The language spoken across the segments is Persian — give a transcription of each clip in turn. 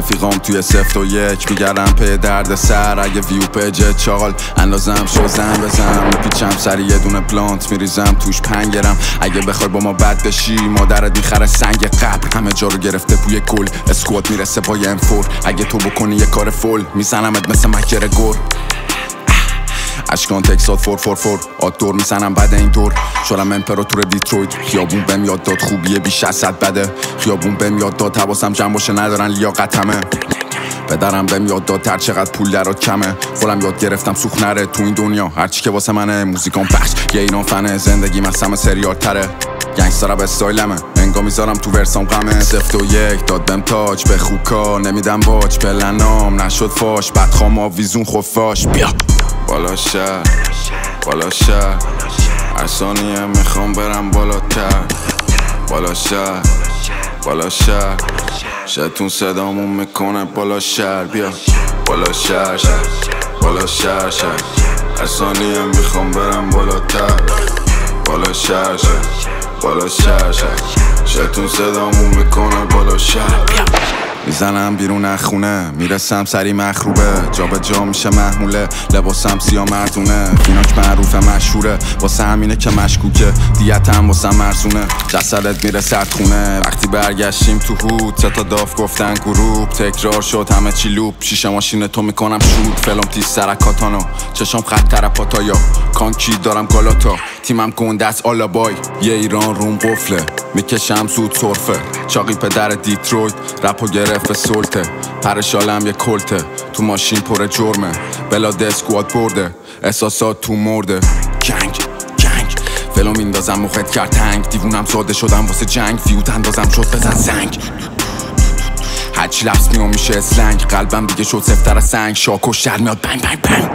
رفیقام توی 0 و 1 میگردم پی درد سر. اگه ویو پیج چاقال اندازم شوزم بزنم میپیچم سری یه دونه پلانت میریزم توش پنگرم. اگه بخوای با ما بد بشی مادرت میخره سنگ قبر. همه جا رو گرفته بوی گل اسکوات میرسه پای M4. اگه تو بکنی یه کار فول میزنمت مثل مکر گور. اشکان تکسات 444 آد دور میزنم بعد این دور. شدم امپراتور دیترویت. خیابون بهم یاد داد خوبیه بیش از 100 بده. خیابون بهم یاد داد حواسم جمع باشه ندارن لیاقتمه. پدرم بهم یاد داد هر چقدر پول درات کمه. خودم یاد گرفتم سوخ نره تو این دنیا هرچی که واسه منه. موزیکام پخش یه ایران فنه زندگی مثلا سریال تره. گنگستر به استایلمه انگا میذارم تو ورسام غمه. 0 و 1 داد بهم تاج به خوکا نمیدم باج پلنام نشد فاش. بدخوام آویزون خفاش بیا بالا شهر بالا شهر. هر ثانیه میخوام برم بالاتر. بالا شهر بالا شهر. شتون صدامون میکنه بالا شهر. بیا بالا شهر بالا شهر. هر ثانیه میخوام برم بالاتر. بالا شهر بالا شهر. شتون صدامون میکنه بالا شهر. میزنم بیرون از خونه میرسم سری مخروبه. جا به جا میشه محموله لباسم سیاه مردونه. فیناک معروفه مشهوره واسه همینه که مشکوکه. دیتم واسه مرسونه جسدت میره سردخونه. وقتی برگشتیم تو هود 3 تا داف گفتن گروپ. تکرار شد همه چی لوپ. شیشه ماشین تو میکنم شود. فلم تیز سرکاتانو چشم خط ترپاتایا. کانکی دارم گالاتا تیمم گنده است آلابای. یه ایران روم قفله میکشم زود سرفه. چاقی پدر دیترویت رپو گرفت سلطه. پرشالم یه کلته تو ماشین پر جرمه. بلاد اسکواد برده احساسات تو مرده. جنگ فلو میندازم مخت کرد تنگ. دیوونم ساده شدم واسه جنگ. فیوت اندازم شد بزن زنگ. هرچی لفظ میام میشه اسلنگ. قلبم دیگه شد سفتر از سنگ. شاکو شهر میاد بنگ بنگ بنگ.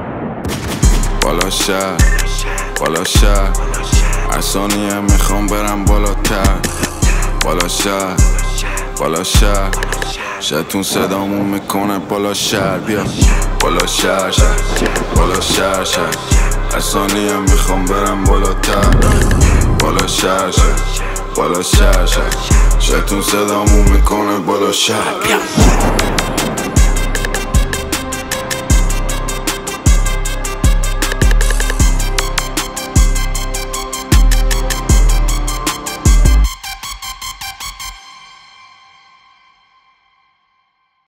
بالا شهر بالا شهر. هر ثانیه میخوام برم بالاتر. بالا شهر بالا شهر. شتون صدامون میکنه بالا شهر. بیا بالا شهر بالا شهر. هر ثانیه میخوام برم بالاتر. بالا شهر بالا شهر. شتون صدامون میکنه بالا شهر.